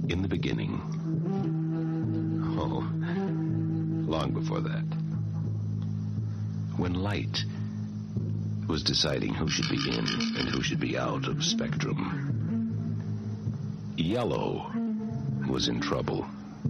in the beginning. Oh, long before that. When light was deciding who should be in and who should be out of spectrum, yellow was in trouble.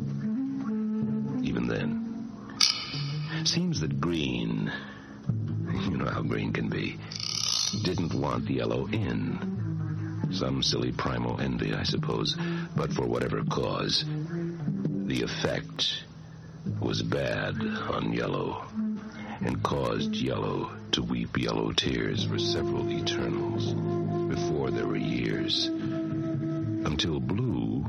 Even then. Seems that green, you know how green can be, didn't want yellow in. Some silly primal envy, I suppose, but for whatever cause, the effect was bad on yellow and caused yellow to weep yellow tears for several eternals before there were years, until blue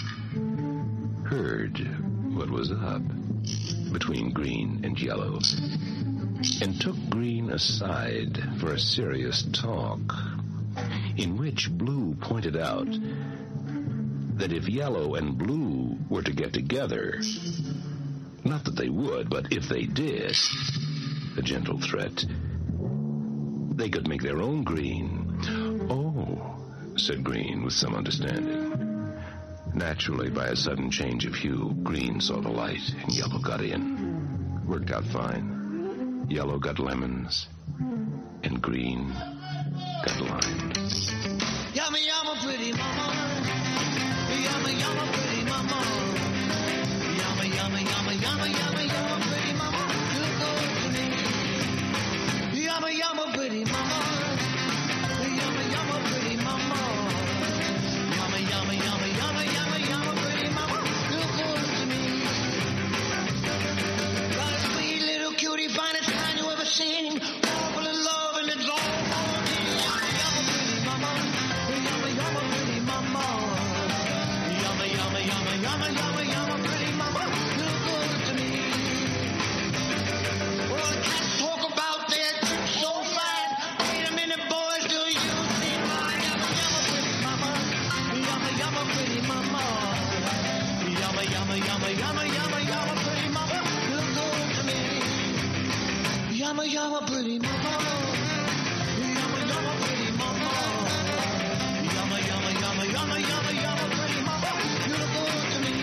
heard what was up between green and yellow and took green aside for a serious talk, in which blue pointed out that if yellow and blue were to get together, not that they would, but if they did, a gentle threat, they could make their own green. Oh, said Green with some understanding. Naturally, by a sudden change of hue, green saw the light and yellow got in. Worked out fine. Yellow got lemons and green got limes. Yummy, yummy, pretty mama. Yummy, yummy, pretty mama. Yummy, yummy, yummy, yummy, yummy, yummy, pretty mama. Look good to me. Yummy, yummy, pretty mama. Yummy, yummy, pretty mama. Yummy, yummy, yummy, yummy, yummy, yummy, pretty mama. Look good to me. Got a sweet little cutie, finest kind you ever seen. All full of love and it's all for me. Yummy, yummy, pretty mama. Yummy, yummy, pretty mama. Yummy, yummy, yummy, yummy, yummy, yummy, pretty mama. Look good to me. Well, the cats talk about their trip so fine. Wait a minute, boys, do you see mine? Yummy, yummy, pretty mama. Yummy, yummy, pretty mama. Yummy, yummy, yummy, yummy, yummy, yummy, pretty mama. Look good to me. Yummy, yummy, pretty mama. Yummy, yummy, pretty mama. Yummy, yummy, yummy, yummy, yummy, yummy, pretty mama. You look good to me.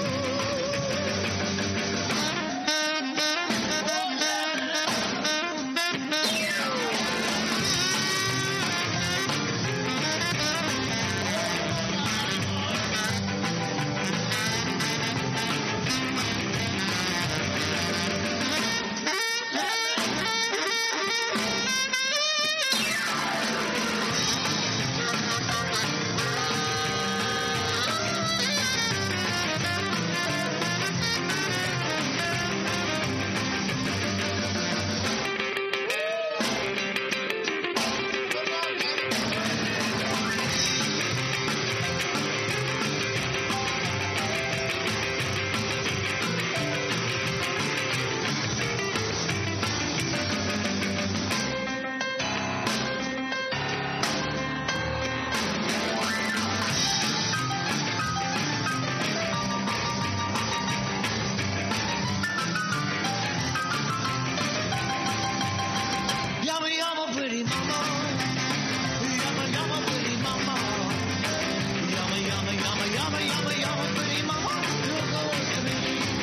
Yummy, yummy, pretty mama. Yummy, yummy, pretty mama. Yummy, yummy, yummy, yummy, yummy, yummy, pretty mama. Look good to me.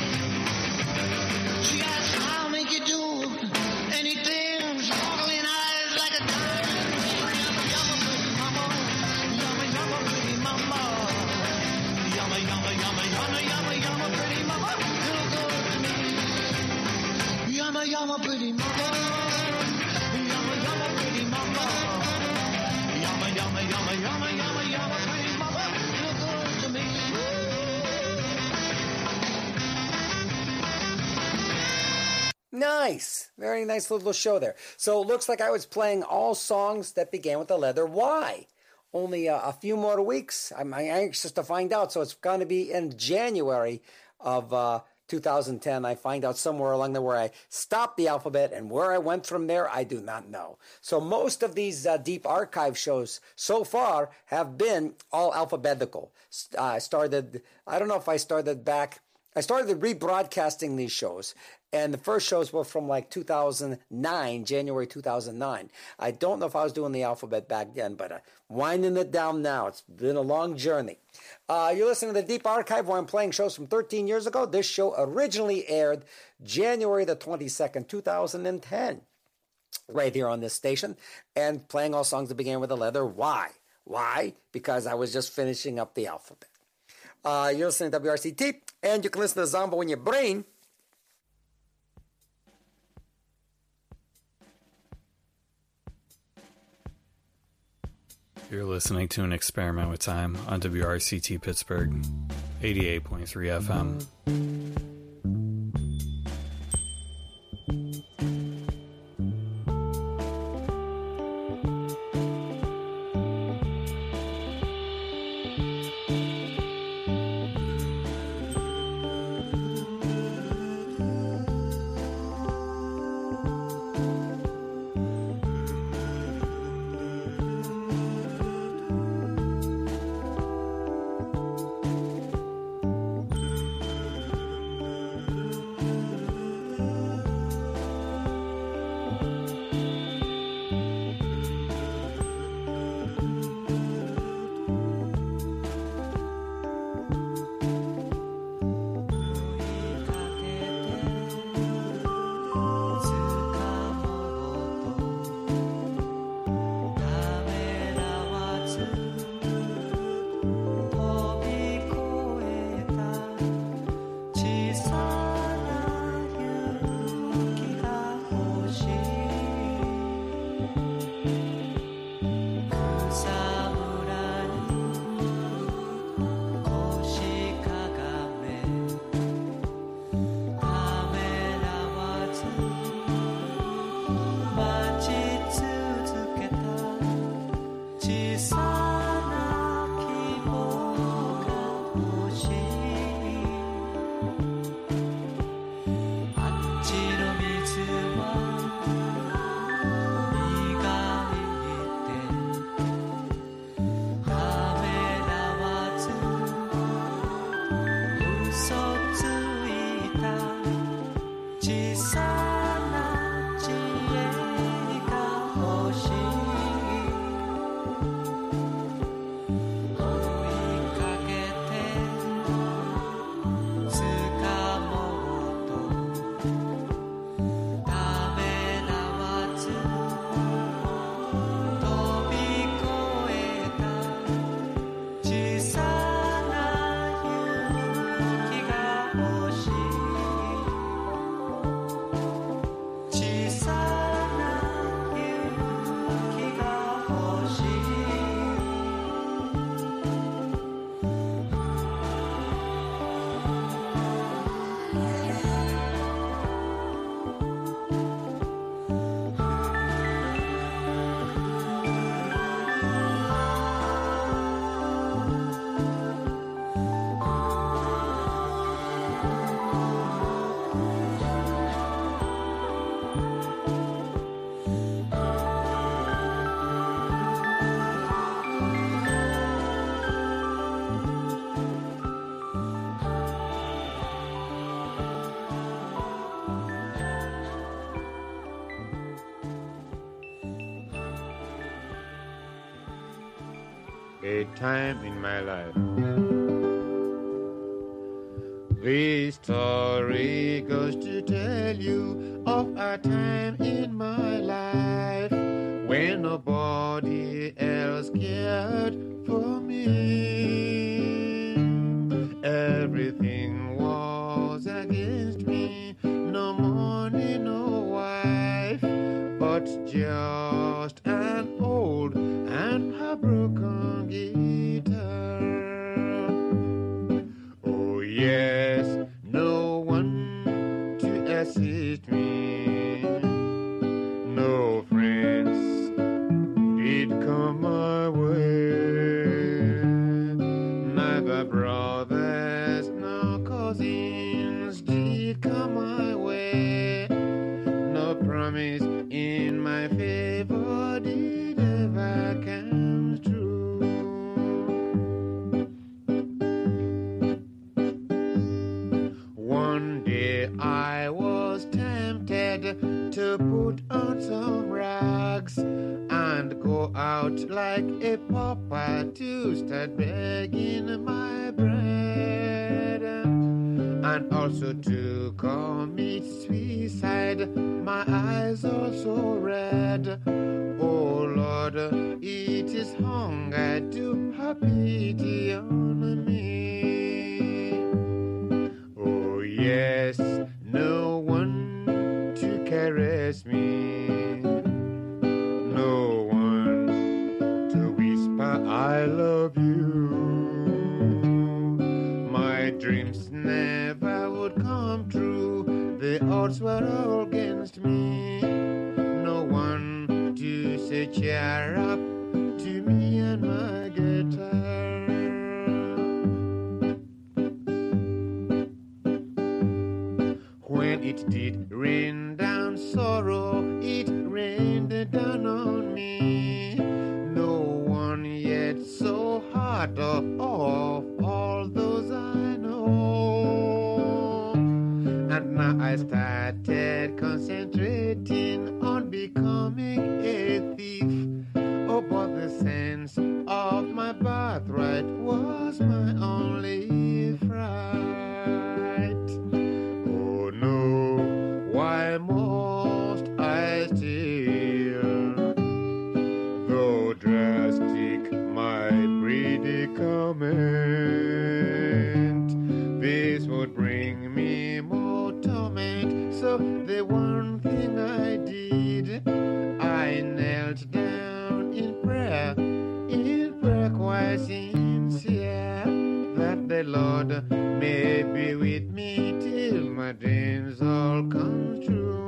She asks, I'll make you do anything. Sparkling eyes like a diamond. Yummy, yummy, pretty mama. Yummy, yummy, pretty mama. Yummy, yummy, yummy, yummy, yummy, yummy, pretty mama. Look good to me. Yummy, yummy, pretty mama. Yummy, yummy, pretty mama. Yummy, yummy, yummy, yummy, yummy, yummy, pretty mama. Look good to me. Nice. Very nice little show there. So it looks like I was playing all songs that began with the letter Y. Only a few more weeks. I'm anxious to find out. So it's going to be in January of 2010. I find out somewhere along there where I stopped the alphabet, and where I went from there, I do not know. So most of these deep archive shows so far have been all alphabetical. I don't know if I started back I started rebroadcasting these shows, and the first shows were from like 2009, January 2009. I don't know if I was doing the alphabet back then, but winding it down now. It's been a long journey. You're listening to the Deep Archive, where I'm playing shows from 13 years ago. This show originally aired January the 22nd, 2010, right here on this station, and playing all songs that began with a letter Y. Why? Because I was just finishing up the alphabet. You're listening to WRCT, and you can listen to Zombo in your brain. You're listening to An Experiment with Time on WRCT Pittsburgh, 88.3 FM. A time in my life. This story goes to tell you of a time in my life when nobody else cared for me. Everything was against me, no money, no wife, but just an old and heartbroken guitar. Oh yes, no one to assist me, no friends did come my way, neither brothers nor cousins did come my way, no promise in my face. out like a pauper to start begging my bread, and also to commit suicide. My eyes also red. Oh Lord, it is hunger to have pity on me. Oh yes, no one to caress me, no one to whisper I love you. My dreams never would come true, the odds were all against me. No one to say cheer up to me and my guitar. When it did rain down sorrow, it rained down on me. No one yet so hard of all those I know. And now I started concentrating on becoming a thief. Oh, but the sense of my birthright was my only fright. Oh no, why must I steal? Though drastic my predicament, this would bring me more torment. So the one thing I did, I knelt down in prayer quite sincere, that the Lord may be with me till my dreams all come true.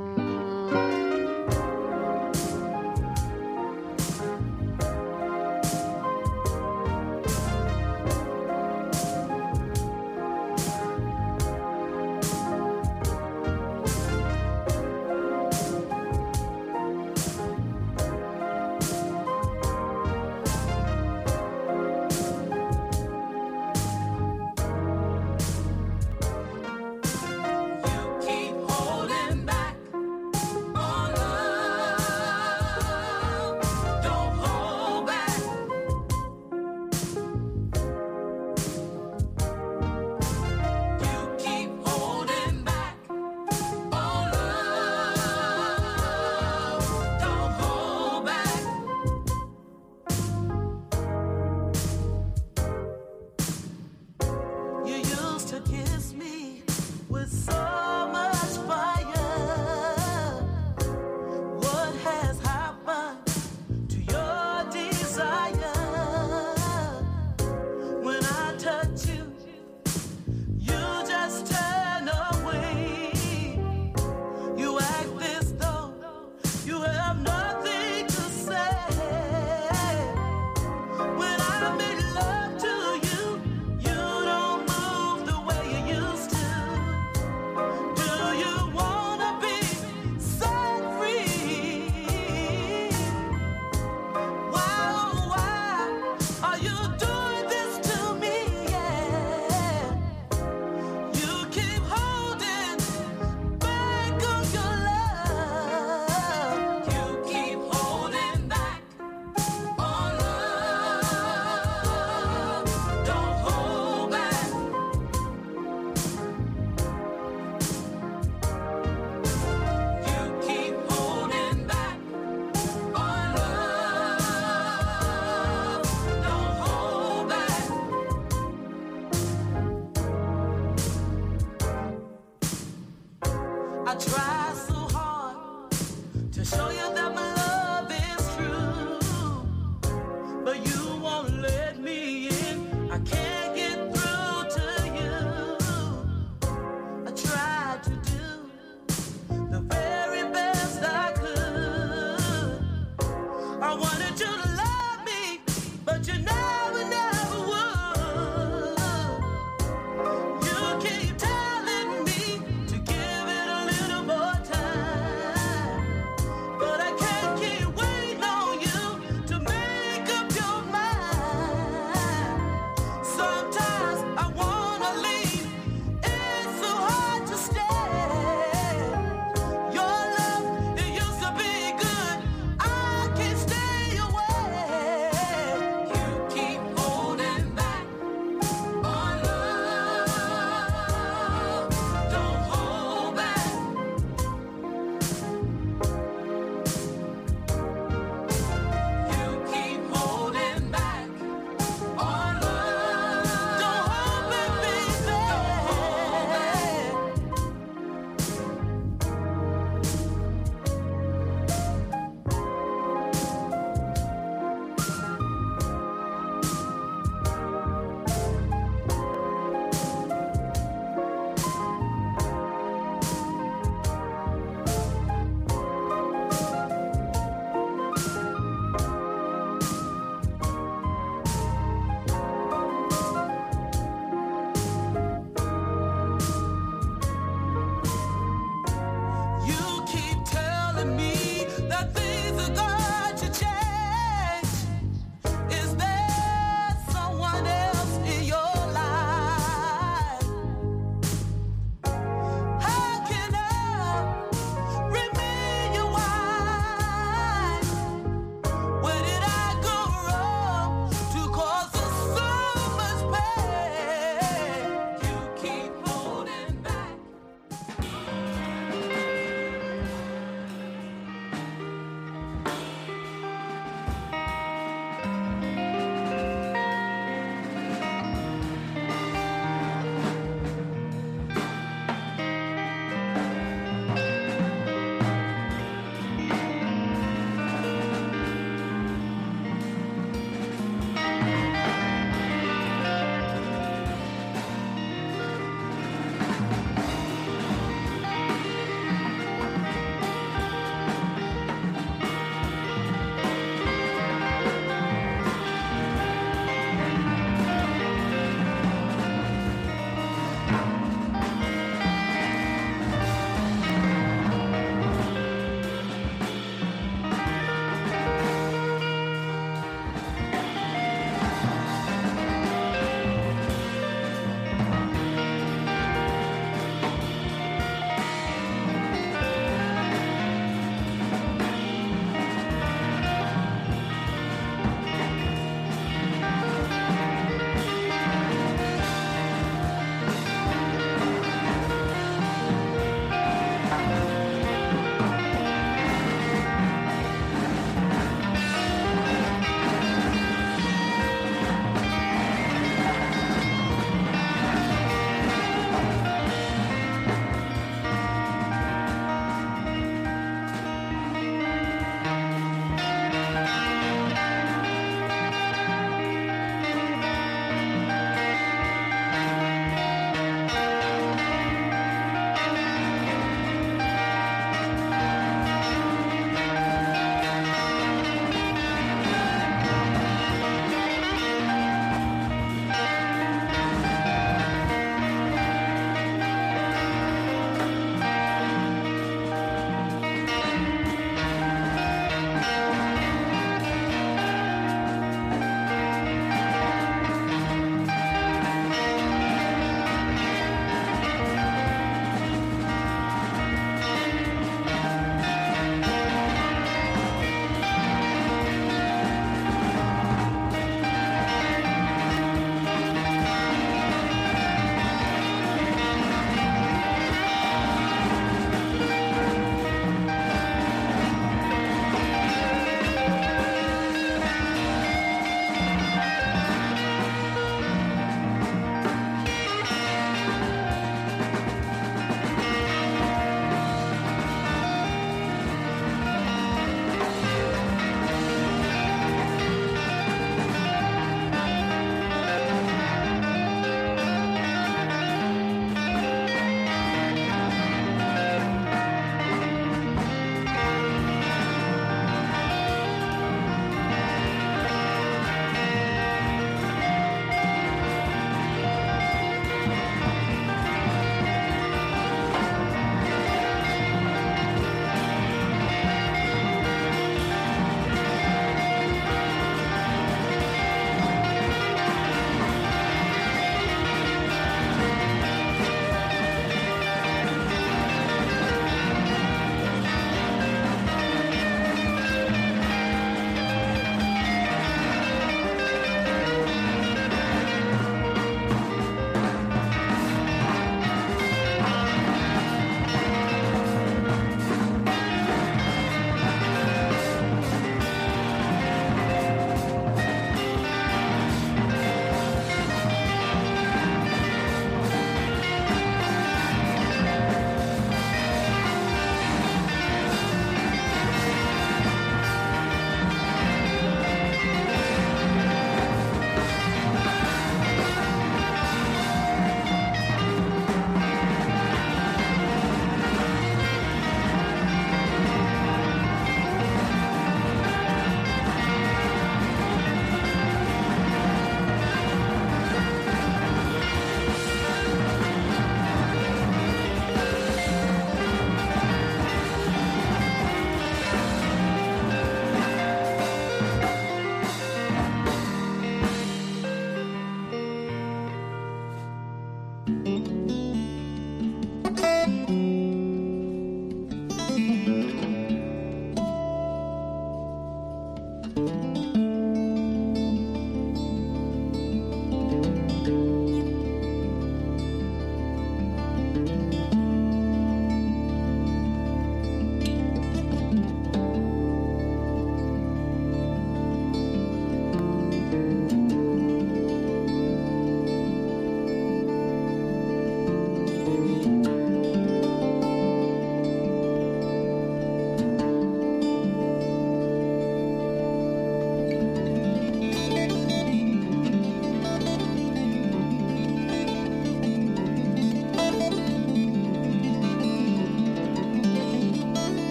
Keep telling me to give it a little more time.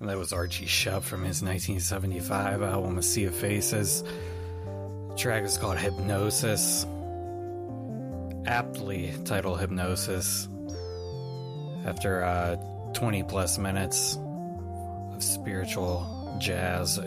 That was Archie Shepp from his 1975 album A Sea of Faces. The track is called Hypnosis, aptly titled Hypnosis. After 20 plus minutes of spiritual jazz,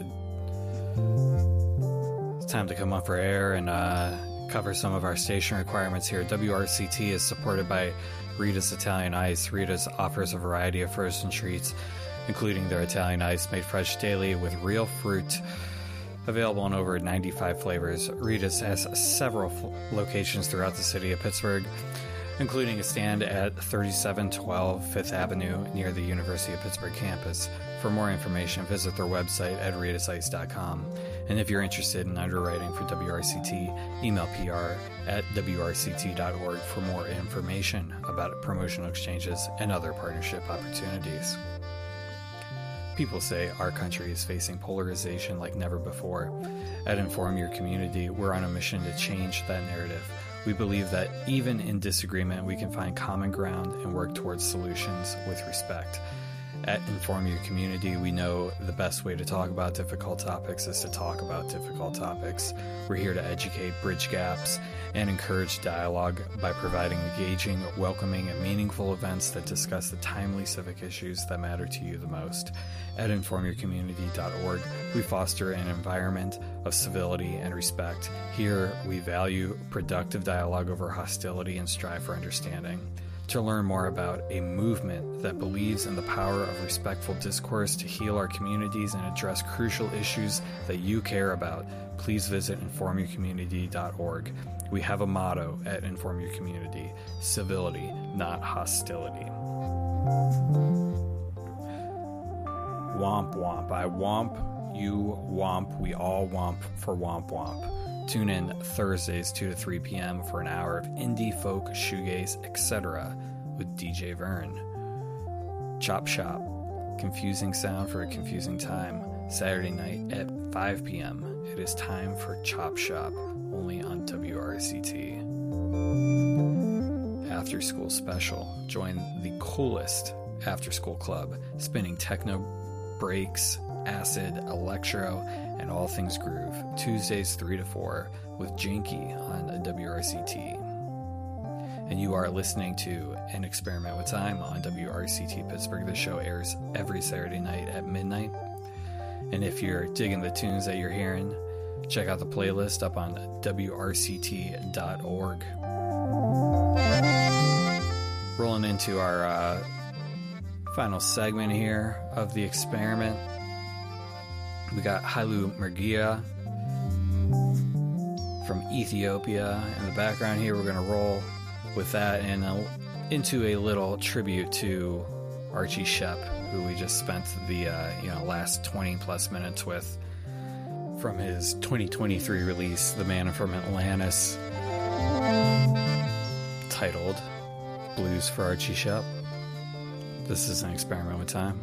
it's time to come up for air and cover some of our station requirements here. WRCT is supported by Rita's Italian Ice. Rita's offers a variety of frozen treats, including their Italian Ice made fresh daily with real fruit, available in over 95 flavors. Rita's has several locations throughout the city of Pittsburgh, including a stand at 3712 Fifth Avenue near the University of Pittsburgh campus. For more information, visit their website at ritassice.com. And if you're interested in underwriting for WRCT, email pr@wrct.org for more information about promotional exchanges and other partnership opportunities. People say our country is facing polarization like never before. At Inform Your Community, we're on a mission to change that narrative. We believe that even in disagreement, we can find common ground and work towards solutions with respect. At Inform Your Community, we know the best way to talk about difficult topics is to talk about difficult topics. We're here to educate, bridge gaps, and encourage dialogue by providing engaging, welcoming, and meaningful events that discuss the timely civic issues that matter to you the most. At informyourcommunity.org, we foster an environment of civility and respect. Here, we value productive dialogue over hostility and strive for understanding. To learn more about a movement that believes in the power of respectful discourse to heal our communities and address crucial issues that you care about, please visit informyourcommunity.org. We have a motto at Inform Your Community: civility, not hostility. Womp womp. I womp, you womp, we all womp for womp womp. Tune in Thursdays 2 to 3 p.m. for an hour of indie, folk, shoegaze, etc. with DJ Vern. Chop Shop, confusing sound for a confusing time. Saturday night at 5 p.m. It is time for Chop Shop, only on WRCT. After School Special. Join the coolest after-school club, spinning techno, breaks, acid, electro, and all things groove. Tuesdays 3 to 4 with Jinky on WRCT. And you are listening to An Experiment with Time on WRCT Pittsburgh. The show airs every Saturday night at midnight. And if you're digging the tunes that you're hearing, check out the playlist up on WRCT.org. Rolling into our final segment here of the experiment. We got Hailu Mergia from Ethiopia in the background here. We're going to roll with that and into a little tribute to Archie Shepp, who we just spent the last 20 plus minutes with, from his 2023 release, The Man from Atlantis, titled Blues for Archie Shepp. This is An Experiment with Time.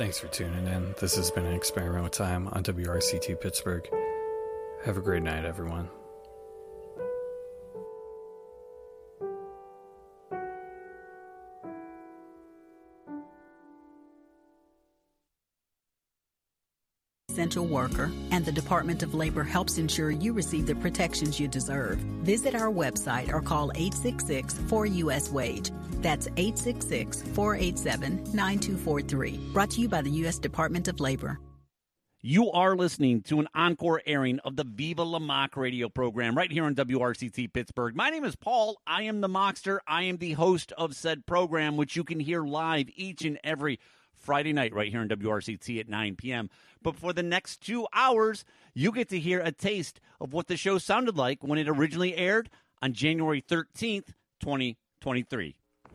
Thanks for tuning in. This has been an Experiment with Time on WRCT Pittsburgh. Have a great night, everyone. Essential worker, and the Department of Labor helps ensure you receive the protections you deserve. Visit our website or call 866-4US-WAGE. That's 866-487-9243. Brought to you by the U.S. Department of Labor. You are listening to an encore airing of the Viva La Mock radio program right here on WRCT Pittsburgh. My name is Paul. I am the Mockster. I am the host of said program, which you can hear live each and every Friday night right here on WRCT at 9 p.m. But for the next 2 hours, you get to hear a taste of what the show sounded like when it originally aired on January 13th, 2023.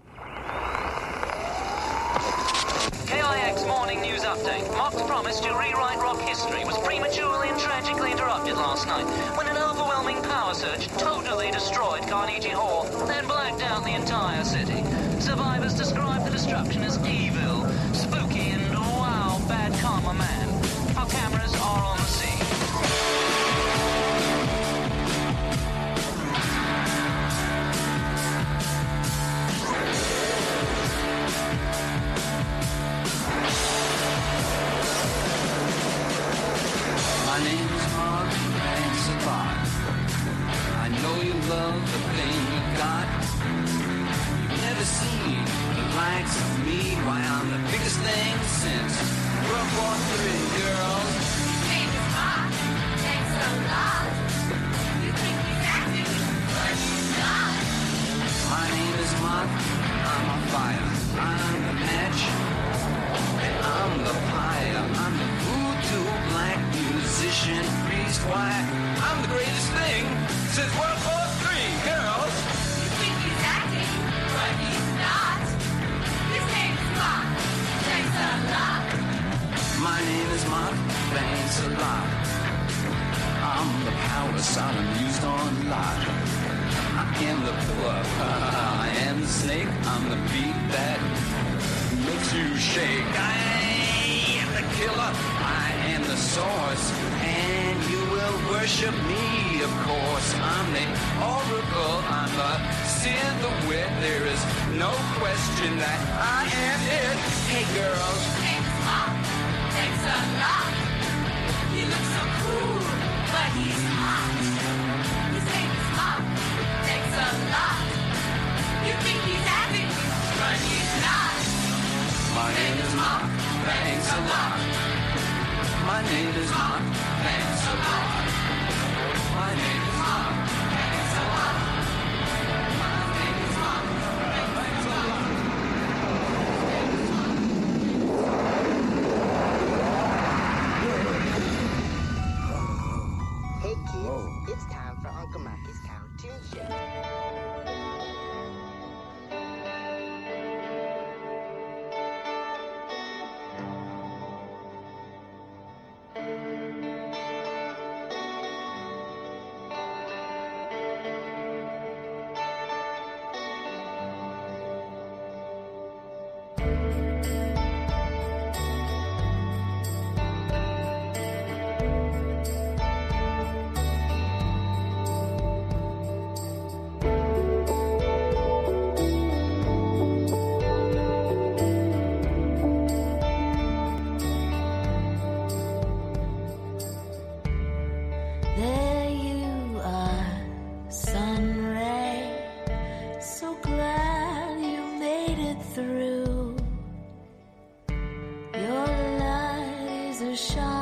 KIX Morning News Update. Mock's promise to rewrite rock history was prematurely and tragically interrupted last night when an overwhelming power surge totally destroyed Carnegie Hall, then blacked out the entire city. Survivors describe the destruction as evil, spooky, and wow, bad karma man. Our cameras are on the scene. My name is Mark, thanks a lot. I know you love the thing you got. You've never seen the likes of me. Why, I'm the biggest thing since World War III, girls. His name is Mark, thanks a lot. You think he's acting, but he's not. My name is Mark, I'm a fire. I'm the match, and I'm the pyre. I'm the voodoo black musician priest. Why, I'm the greatest thing since World War III, girls. You think he's acting, but he's not. His name is Mark, thanks a lot. My name is Mark, thanks a lot. I'm the power Sodom used on Lot. I am the pillar, I am the snake. I'm the beat that makes you shake. I am the killer, I am the source, and you will worship me, of course. I'm the oracle, I'm the seer, the wit. There is no question that I am it. Hey girls, His name is Mark, thanks a lot. He looks so cool, but he's hot. His name is Mark, thanks a lot. You think he's acting, but he's not. my name is Mark, thanks a lot. My name is Mark, thanks a lot. My name is Mark, thanks a lot. My name is Mark, thanks a lot. Hey kids, it's time for Uncle Marcus' cartoon show. There you are, sun ray. So glad you made it through. Your light is a shine.